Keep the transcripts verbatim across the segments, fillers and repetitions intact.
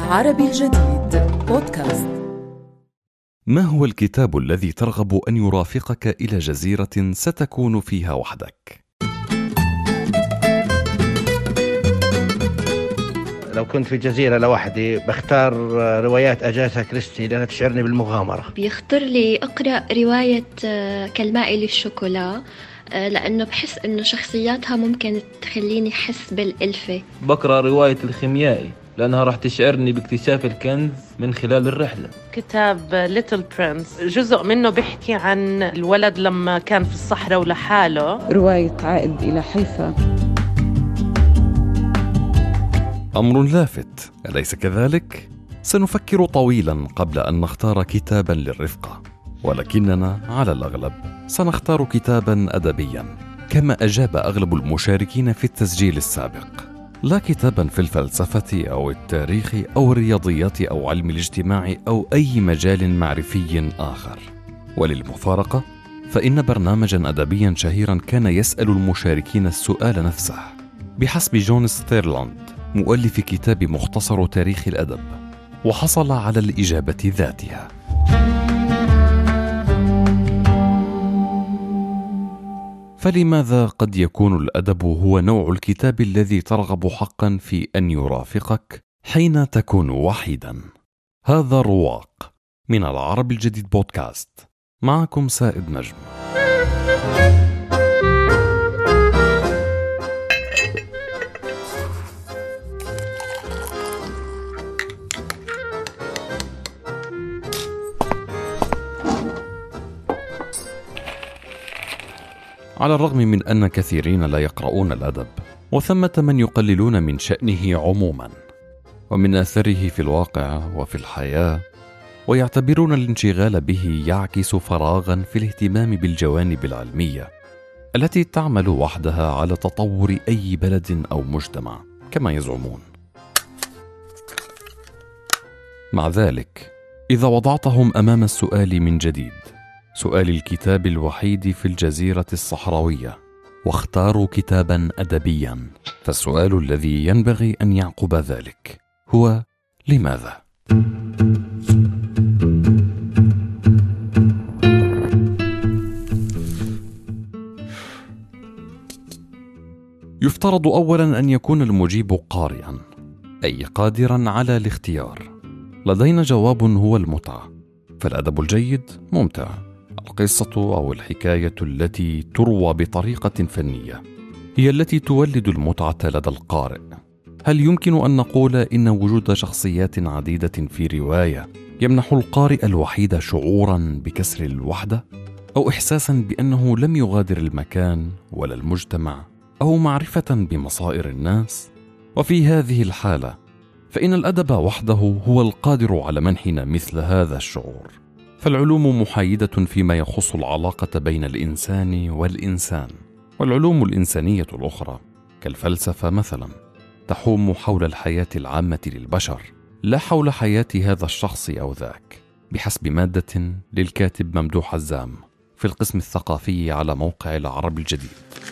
العربي الجديد بودكاست. ما هو الكتاب الذي ترغب أن يرافقك إلى جزيرة ستكون فيها وحدك؟ لو كنت في جزيرة لوحدي بختار روايات أجاثا كريستي لأنها تشعرني بالمغامرة. بيخطر لي أقرأ رواية كالماء للشوكولا لأنه بحس أنه شخصياتها ممكن تخليني حس بالألفة. بقرأ رواية الخيميائي لأنها راح تشعرني باكتشاف الكنز من خلال الرحلة. كتاب ليتل برنس جزء منه بيحكي عن الولد لما كان في الصحراء ولحاله. رواية عائد إلى حيفا. أمر لافت، أليس كذلك؟ سنفكر طويلا قبل أن نختار كتابا للرفقة، ولكننا على الأغلب سنختار كتابا أدبيا كما أجاب أغلب المشاركين في التسجيل السابق، لا كتابا في الفلسفة أو التاريخ أو الرياضيات أو علم الاجتماع أو أي مجال معرفي آخر. وللمفارقة فإن برنامجا أدبيا شهيرا كان يسأل المشاركين السؤال نفسه بحسب جون ستيرلاند مؤلف كتاب مختصر تاريخ الأدب، وحصل على الإجابة ذاتها. فلماذا قد يكون الأدب هو نوع الكتاب الذي ترغب حقا في أن يرافقك حين تكون وحيدا؟ هذا رواق من العربي الجديد بودكاست، معكم سائد نجم. على الرغم من أن كثيرين لا يقرؤون الأدب، وثمة من يقللون من شأنه عموما ومن أثره في الواقع وفي الحياة، ويعتبرون الانشغال به يعكس فراغا في الاهتمام بالجوانب العلمية التي تعمل وحدها على تطور أي بلد أو مجتمع كما يزعمون. مع ذلك، إذا وضعتهم أمام السؤال من جديد، سؤال الكتاب الوحيد في الجزيرة الصحراوية، واختاروا كتابا أدبيا، فالسؤال الذي ينبغي أن يعقب ذلك هو لماذا؟ يفترض أولا أن يكون المجيب قارئا، أي قادرا على الاختيار. لدينا جواب هو المتعة، فالأدب الجيد ممتع. القصة أو الحكاية التي تروى بطريقة فنية هي التي تولد المتعة لدى القارئ. هل يمكن أن نقول إن وجود شخصيات عديدة في رواية يمنح القارئ الوحيد شعورا بكسر الوحدة، أو إحساسا بأنه لم يغادر المكان ولا المجتمع، أو معرفة بمصائر الناس؟ وفي هذه الحالة فإن الأدب وحده هو القادر على منحنا مثل هذا الشعور. فالعلوم محايدة فيما يخص العلاقة بين الإنسان والإنسان، والعلوم الإنسانية الأخرى كالفلسفة مثلا تحوم حول الحياة العامة للبشر، لا حول حياة هذا الشخص أو ذاك، بحسب مادة للكاتب ممدوح عزام في القسم الثقافي على موقع العربي الجديد.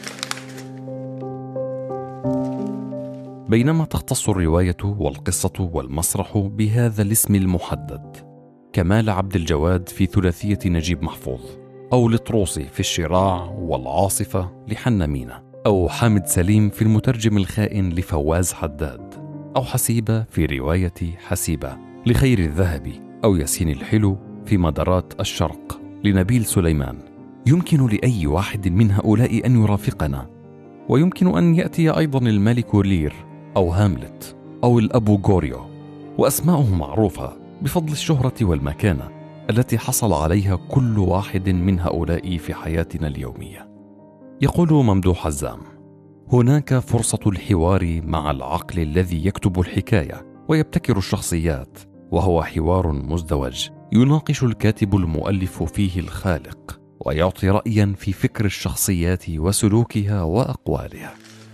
بينما تختص الرواية والقصة والمسرح بهذا الاسم المحدد، كمال عبد الجواد في ثلاثية نجيب محفوظ، أو لطروسي في الشراع والعاصفة لحنا مينا، أو حامد سليم في المترجم الخائن لفواز حداد، أو حسيبة في رواية حسيبة لخير الذهبي، أو ياسين الحلو في مدارات الشرق لنبيل سليمان، يمكن لأي واحد من هؤلاء أن يرافقنا. ويمكن أن يأتي أيضا الملك لير أو هاملت أو الأبو غوريو، وأسماؤه معروفة بفضل الشهرة والمكانة التي حصل عليها كل واحد من هؤلاء في حياتنا اليومية. يقول ممدوح عزام: هناك فرصة الحوار مع العقل الذي يكتب الحكاية ويبتكر الشخصيات، وهو حوار مزدوج يناقش الكاتب المؤلف فيه الخالق، ويعطي رأيا في فكر الشخصيات وسلوكها وأقوالها.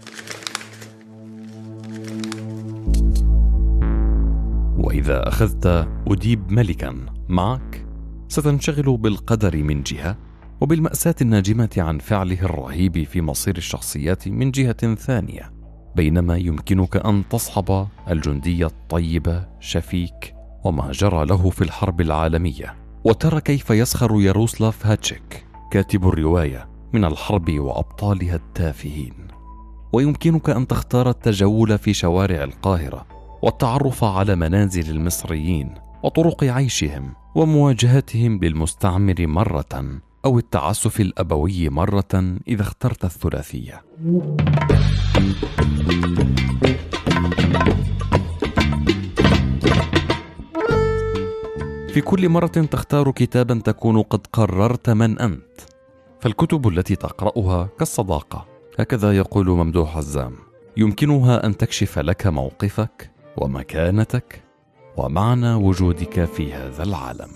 وإذا أخذت أديب ملكا معك، ستنشغل بالقدر من جهة، وبالمأساة الناجمة عن فعله الرهيب في مصير الشخصيات من جهة ثانية. بينما يمكنك أن تصحب الجندي الطيب شفيك وما جرى له في الحرب العالمية، وترى كيف يسخر ياروسلاف هاتشيك كاتب الرواية من الحرب وأبطالها التافهين. ويمكنك أن تختار التجول في شوارع القاهرة والتعرف على منازل المصريين وطرق عيشهم ومواجهتهم للمستعمر مرة، أو التعسف الأبوي مرة إذا اخترت الثلاثية. في كل مرة تختار كتابا تكون قد قررت من أنت، فالكتب التي تقرأها كالصداقة، هكذا يقول ممدوح عزام، يمكنها أن تكشف لك موقفك ومكانتك ومعنى وجودك في هذا العالم.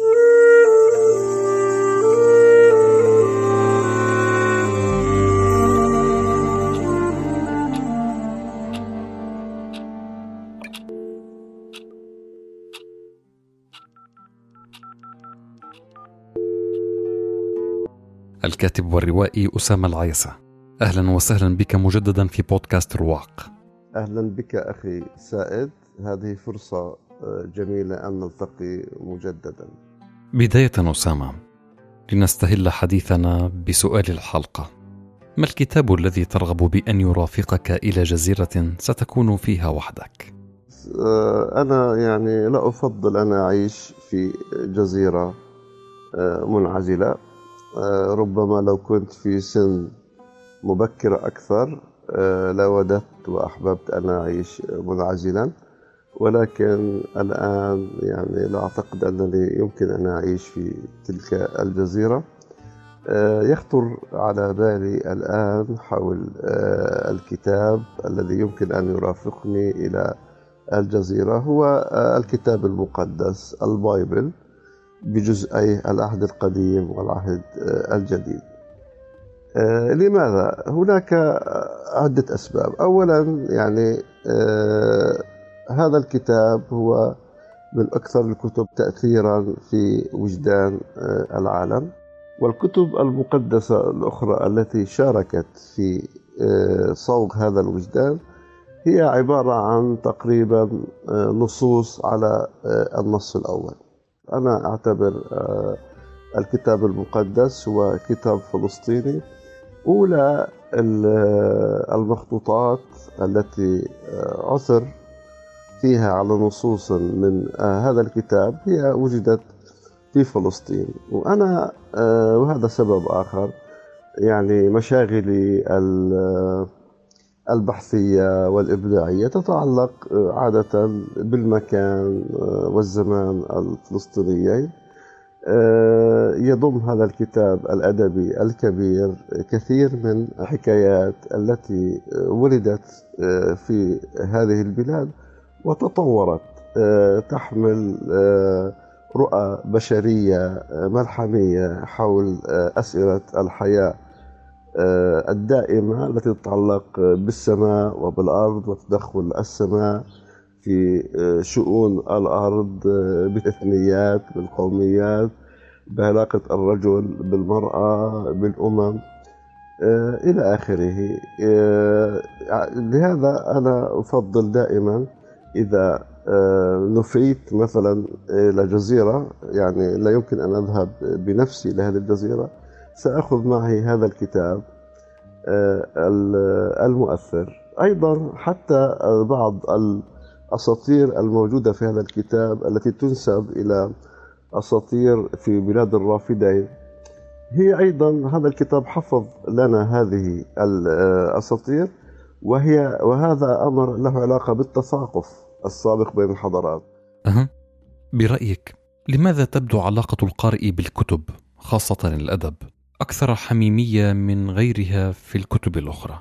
الكاتب والروائي أسامة العيسى، أهلا وسهلا بك مجددا في بودكاست رواق. أهلا بك أخي سائد، هذه فرصة جميلة أن نلتقي مجددا. بداية أسامة، لنستهل حديثنا بسؤال الحلقة: ما الكتاب الذي ترغب بأن يرافقك إلى جزيرة ستكون فيها وحدك؟ أنا يعني لا أفضل أن أعيش في جزيرة منعزلة. ربما لو كنت في سن مبكرة أكثر لوددت وأحببت أن أعيش منعزلا، ولكن الآن يعني لا أعتقد أنني يمكن أن أعيش في تلك الجزيرة. يخطر على بالي الآن حول الكتاب الذي يمكن أن يرافقني إلى الجزيرة هو الكتاب المقدس البايبل بجزئي العهد القديم والعهد الجديد. آه لماذا؟ هناك عدة أسباب. أولا يعني آه هذا الكتاب هو من أكثر الكتب تأثيرا في وجدان آه العالم، والكتب المقدسة الأخرى التي شاركت في آه صوغ هذا الوجدان هي عبارة عن تقريبا آه نصوص على آه النص الأول. أنا أعتبر آه الكتاب المقدس هو كتاب فلسطيني. أولى المخطوطات التي عثر فيها على نصوص من هذا الكتاب هي وجدت في فلسطين، وأنا وهذا سبب آخر، يعني مشاغلي البحثية والإبداعية تتعلق عادة بالمكان والزمان الفلسطينيين. يضم هذا الكتاب الأدبي الكبير كثير من الحكايات التي ولدت في هذه البلاد وتطورت، تحمل رؤى بشرية ملحمية حول أسئلة الحياة الدائمة التي تتعلق بالسماء وبالأرض وتدخل السماء في شؤون الأرض، بالإثنيات، بالقوميات، بعلاقة الرجل بالمرأة، بالأمم إلى آخره. لهذا أنا أفضل دائما إذا نفيت مثلا إلى جزيرة، يعني لا يمكن أن أذهب بنفسي إلى هذه الجزيرة، سأخذ معي هذا الكتاب المؤثر. أيضا حتى بعض الأساطير الموجودة في هذا الكتاب التي تنسب إلى أساطير في بلاد الرافدين، هي أيضا هذا الكتاب حفظ لنا هذه الأساطير، وهي وهذا أمر له علاقة بالتثاقف السابق بين الحضارات. أه. برأيك لماذا تبدو علاقة القارئ بالكتب خاصة الأدب أكثر حميمية من غيرها في الكتب الأخرى؟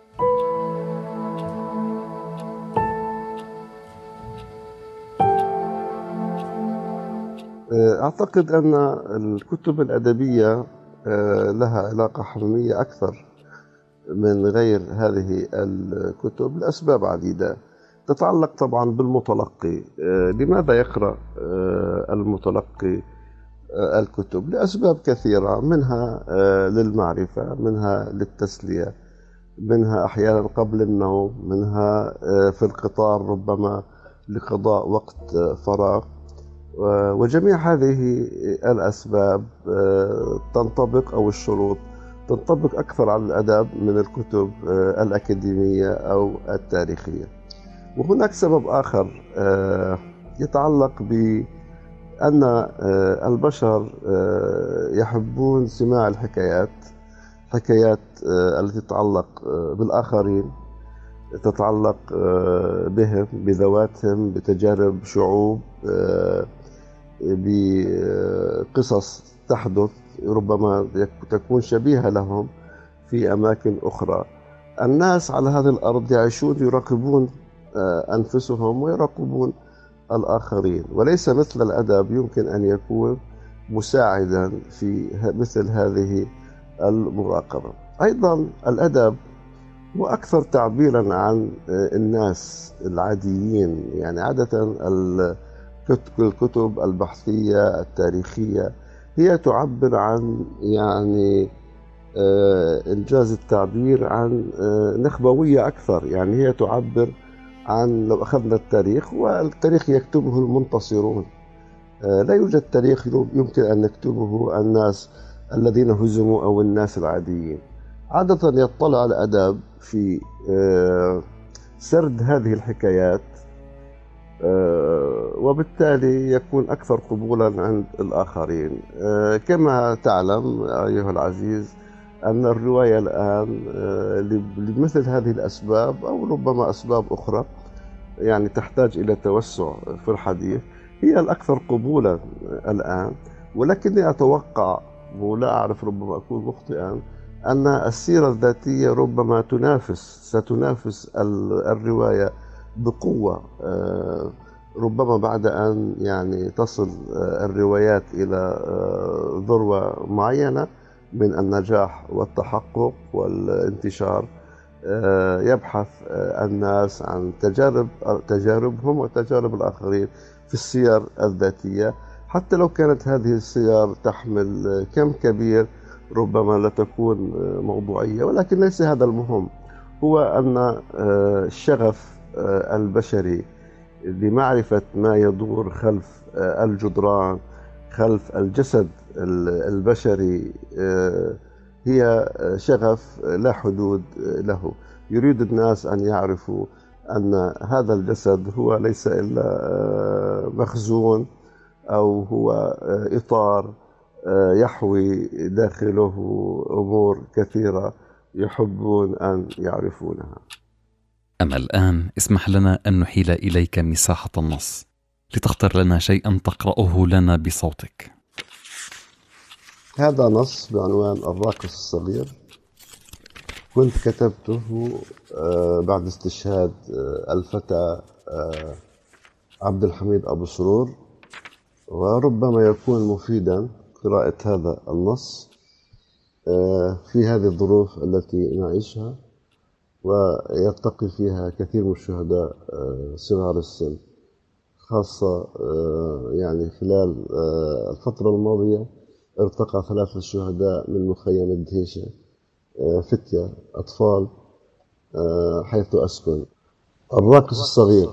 أعتقد أن الكتب الأدبية لها علاقة حميمية أكثر من غير هذه الكتب لأسباب عديدة تتعلق طبعا بالمتلقي. لماذا يقرأ المتلقي الكتب؟ لأسباب كثيرة، منها للمعرفة، منها للتسلية، منها أحيانا قبل النوم، منها في القطار ربما لقضاء وقت فراغ. وجميع هذه الأسباب تنطبق أو الشروط تنطبق أكثر على الأدب من الكتب الأكاديمية أو التاريخية. وهناك سبب آخر يتعلق بأن البشر يحبون سماع الحكايات، حكايات التي تتعلق بالآخرين، تتعلق بهم، بذواتهم، بتجارب شعوب، بقصص تحدث ربما تكون شبيهة لهم في أماكن أخرى. الناس على هذه الأرض يعيشون يراقبون أنفسهم ويراقبون الآخرين، وليس مثل الأدب يمكن أن يكون مساعدا في مثل هذه المراقبة. أيضا الأدب هو أكثر تعبيرا عن الناس العاديين. يعني عادة الكتب البحثية التاريخية هي تعبر عن يعني إنجاز التعبير عن نخبوية أكثر. يعني هي تعبر عن، لو أخذنا التاريخ، والتاريخ يكتبه المنتصرون، لا يوجد تاريخ يمكن أن يكتبه الناس الذين هزموا أو الناس العاديين. عادة يطلع الأدب في سرد هذه الحكايات، وبالتالي يكون أكثر قبولا عند الآخرين. كما تعلم أيها العزيز أن الرواية الآن لمثل هذه الأسباب أو ربما أسباب أخرى يعني تحتاج إلى توسع في الحديث هي الأكثر قبولا الآن. ولكني أتوقع، ولا أعرف ربما أكون مخطئا، أن السيرة الذاتية ربما تنافس ستنافس الرواية بقوة، ربما بعد أن يعني تصل الروايات إلى ذروة معينة من النجاح والتحقق والانتشار. يبحث الناس عن تجارب تجاربهم وتجارب الآخرين في السير الذاتية، حتى لو كانت هذه السير تحمل كم كبير ربما لا تكون موضوعية. ولكن ليس هذا المهم، هو أن الشغف البشري لمعرفة ما يدور خلف الجدران، خلف الجسد البشري، هي شغف لا حدود له. يريد الناس أن يعرفوا أن هذا الجسد هو ليس إلا مخزون أو هو إطار يحوي داخله أمور كثيرة يحبون أن يعرفونها. أما الآن اسمح لنا أن نحيل إليك مساحة النص لتختر لنا شيئا تقرأه لنا بصوتك. هذا نص بعنوان الراقص الصغير، كنت كتبته بعد استشهاد الفتى عبد الحميد أبو سرور، وربما يكون مفيدا قراءة هذا النص في هذه الظروف التي نعيشها ويرتقي فيها كثير من الشهداء صغار السن، خاصة يعني خلال الفترة الماضية ارتقى ثلاثة شهداء من مخيم الدهيشة، فتية أطفال حيث أسكن. الراقص الصغير.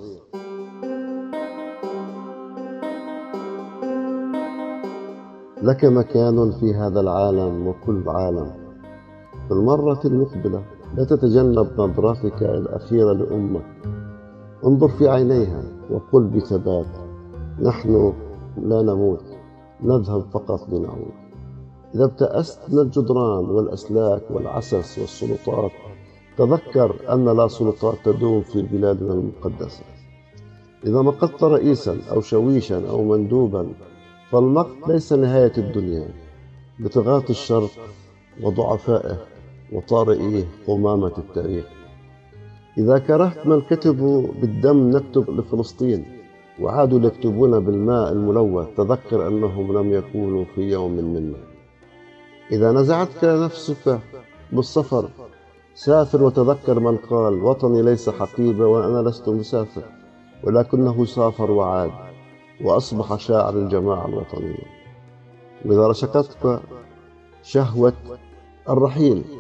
لك مكان في هذا العالم وكل عالم، في المرة المقبلة لا تتجنب نظراتك الأخيرة لأمك، انظر في عينيها وقل بثبات: نحن لا نموت، نذهب فقط لنعود. إذا ابتأست من الجدران والأسلاك والعسس والسلطات، تذكر أن لا سلطات تدوم في بلادنا المقدسة. إذا مقت رئيسا أو شويشا أو مندوبا، فالمقت ليس نهاية الدنيا، بطغاة الشرق وضعفائه وطارئيه قمامة التاريخ. إذا كرهت من كتبوا بالدم نكتب لفلسطين وعادوا يكتبون بالماء الملوث، تذكر أنهم لم يكونوا في يوم منا. إذا نزعتك نفسك بالسفر، سافر وتذكر من قال: وطني ليس حقيبة وأنا لست مسافر، ولكنه سافر وعاد وأصبح شاعر الجماعة الوطنية. وإذا رشقتك شهوة الرحيل،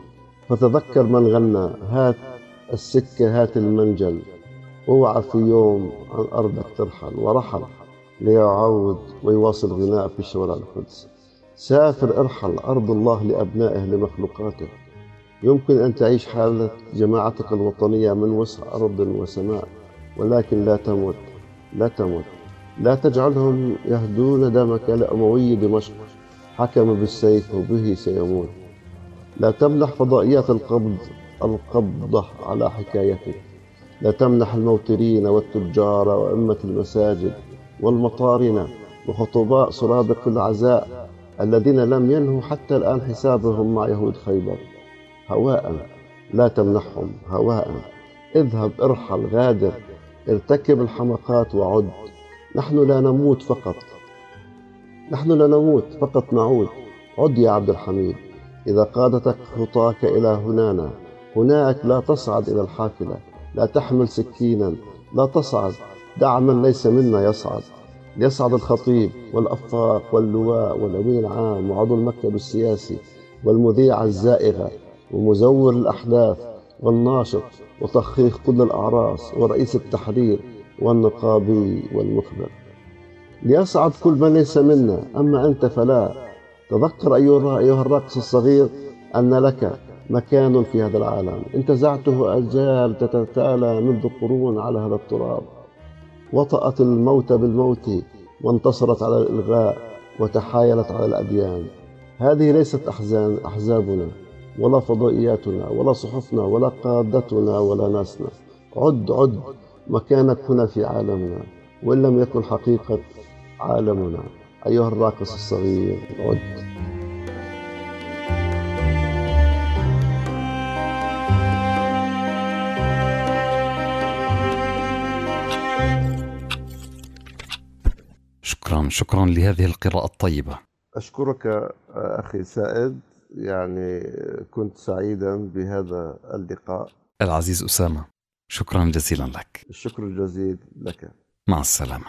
فتذكر من غنى هات السكة هات المنجل، اوعى في يوم عن أرضك ترحل. ورحل ليعود ويواصل غناء في شوارع القدس. سافر ارحل، أرض الله لأبنائه لمخلوقاته. يمكن أن تعيش حالة جماعتك الوطنية من وسع أرض وسماء، ولكن لا تمت لا تمت لا تجعلهم يهدون دمك لأموي دمشق حكم بالسيف وبه سيموت. لا تمنح فضائيات القبض القبضة على حكايتك. لا تمنح الموترين والتجار وأئمة المساجد والمطارنة وخطباء سرادق العزاء الذين لم ينهوا حتى الآن حسابهم مع يهود خيبر هواء. لا تمنحهم هواء. اذهب ارحل غادر، ارتكب الحمقات وعد. نحن لا نموت فقط نحن لا نموت فقط نعود. عد يا عبد الحميد، إذا قادتك خطاك إلى هنانا. هناك لا تصعد إلى الحافلة، لا تحمل سكينا، لا تصعد. دع من ليس منا يصعد. يصعد الخطيب والأفاق واللواء والأمين العام وعضو المكتب السياسي والمذيعة الزائغة ومزور الأحداث والناشط وتخيخ كل الأعراس ورئيس التحرير والنقابي والمخبر. ليصعد كل من ليس منا، أما أنت فلا. تذكر أيها الراقص الصغير أن لك مكان في هذا العالم انتزعته أجيال تتتالى منذ قرون على هذا التراب. وطأت الموت بالموت وانتصرت على الإلغاء وتحايلت على الأديان. هذه ليست أحزان أحزابنا ولا فضائياتنا ولا صحفنا ولا قادتنا ولا ناسنا. عد عد، مكانك هنا في عالمنا، وإن لم يكن حقيقة عالمنا. أيها الراقص الصغير عد. شكرا شكرا لهذه القراءة الطيبة. أشكرك أخي سائد، يعني كنت سعيدا بهذا اللقاء. العزيز أسامة، شكرا جزيلا لك. الشكر الجزيل لك. مع السلامة.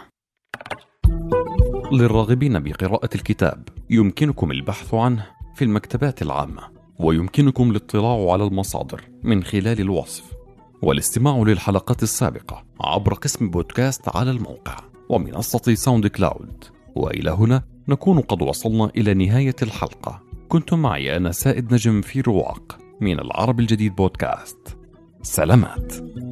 للراغبين بقراءة الكتاب يمكنكم البحث عنه في المكتبات العامة، ويمكنكم الاطلاع على المصادر من خلال الوصف، والاستماع للحلقات السابقة عبر قسم بودكاست على الموقع ومنصة ساوند كلاود. وإلى هنا نكون قد وصلنا إلى نهاية الحلقة. كنتم معي أنا سائد نجم في رواق من العرب الجديد بودكاست. سلامات.